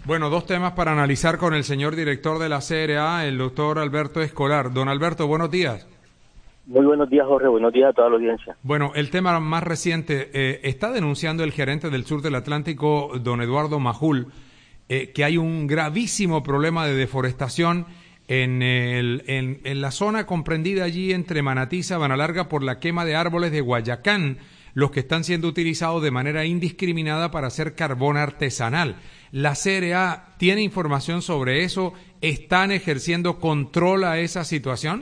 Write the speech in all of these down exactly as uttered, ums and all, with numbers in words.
Bueno, dos temas para analizar con el señor director de la C R A, el doctor Alberto Escolar. Don Alberto, buenos días. Muy buenos días, Jorge. Buenos días a toda la audiencia. Bueno, el tema más reciente, eh, está denunciando el gerente del sur del Atlántico, don Eduardo Majul, eh, que hay un gravísimo problema de deforestación en, el, en, en la zona comprendida allí entre Manatí y Sabana Larga por la quema de árboles de Guayacán, los que están siendo utilizados de manera indiscriminada para hacer carbón artesanal. ¿La C R A tiene información sobre eso? ¿Están ejerciendo control a esa situación?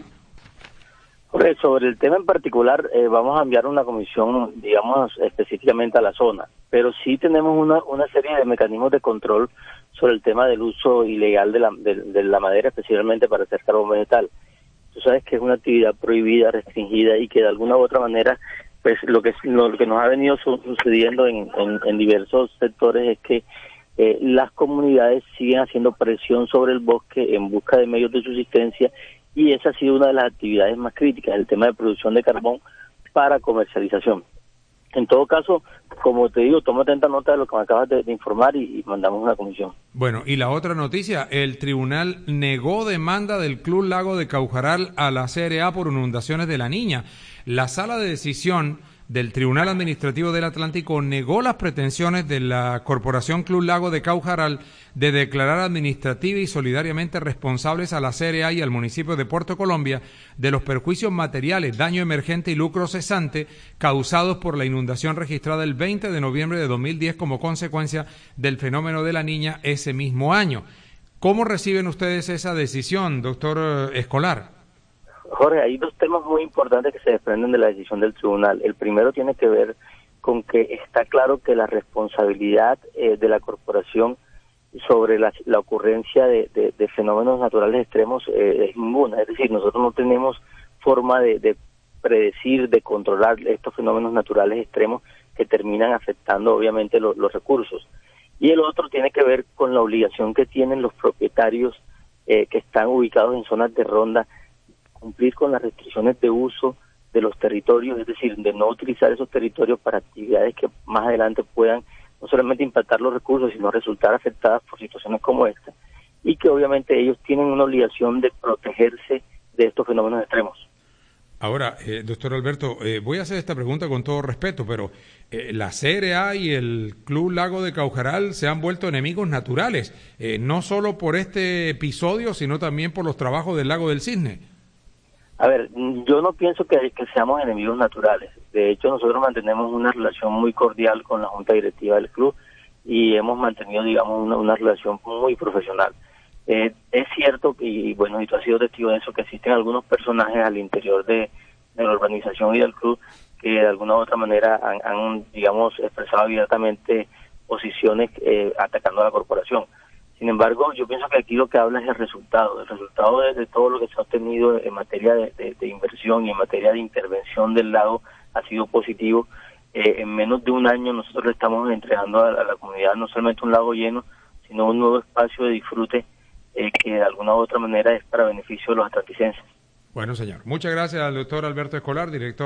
Jorge, sobre el tema en particular, eh, vamos a enviar una comisión, digamos, específicamente a la zona, pero sí tenemos una, una serie de mecanismos de control sobre el tema del uso ilegal de la, de, de la madera, especialmente para hacer carbón vegetal. Tú sabes que es una actividad prohibida, restringida y que de alguna u otra manera, pues lo que lo que nos ha venido su, sucediendo en, en, en diversos sectores es que eh, las comunidades siguen haciendo presión sobre el bosque en busca de medios de subsistencia, y esa ha sido una de las actividades más críticas, el tema de producción de carbón para comercialización. En todo caso, como te digo, toma atenta nota de lo que me acabas de, de informar y, y mandamos una comisión. Bueno, y la otra noticia, el tribunal negó demanda del Club Lago de Caujaral a la C R A por inundaciones de La Niña. La sala de decisión del Tribunal Administrativo del Atlántico negó las pretensiones de la Corporación Club Lago de Caujaral de declarar administrativa y solidariamente responsables a la C R A y al municipio de Puerto Colombia de los perjuicios materiales, daño emergente y lucro cesante causados por la inundación registrada el veinte de noviembre de dos mil diez como consecuencia del fenómeno de La Niña ese mismo año. ¿Cómo reciben ustedes esa decisión, doctor Escolar? Jorge, hay dos temas muy importantes que se desprenden de la decisión del tribunal. El primero tiene que ver con que está claro que la responsabilidad eh, de la corporación sobre la, la ocurrencia de, de, de fenómenos naturales extremos eh, es ninguna. Es decir, nosotros no tenemos forma de, de predecir, de controlar estos fenómenos naturales extremos que terminan afectando obviamente lo, los recursos. Y el otro tiene que ver con la obligación que tienen los propietarios eh, que están ubicados en zonas de ronda, cumplir con las restricciones de uso de los territorios, es decir, de no utilizar esos territorios para actividades que más adelante puedan no solamente impactar los recursos, sino resultar afectadas por situaciones como esta, y que obviamente ellos tienen una obligación de protegerse de estos fenómenos extremos. Ahora, eh, doctor Alberto, eh, voy a hacer esta pregunta con todo respeto, pero eh, la C R A y el Club Lago de Caujaral se han vuelto enemigos naturales, eh, no solo por este episodio, sino también por los trabajos del Lago del Cisne. A ver, yo no pienso que, que seamos enemigos naturales. De hecho, nosotros mantenemos una relación muy cordial con la Junta Directiva del club y hemos mantenido, digamos, una, una relación muy profesional. Eh, es cierto que, y bueno, y tú has sido testigo de eso, que existen algunos personajes al interior de, de la organización y del club que de alguna u otra manera han, han digamos, expresado abiertamente posiciones eh, atacando a la corporación. Sin embargo, yo pienso que aquí lo que habla es el resultado, el resultado de, de todo lo que se ha obtenido en materia de, de, de inversión y en materia de intervención del lago ha sido positivo. Eh, en menos de un año nosotros le estamos entregando a, a la comunidad no solamente un lago lleno, sino un nuevo espacio de disfrute eh, que de alguna u otra manera es para beneficio de los atlanticenses. Bueno, señor. Muchas gracias al doctor Alberto Escolar, director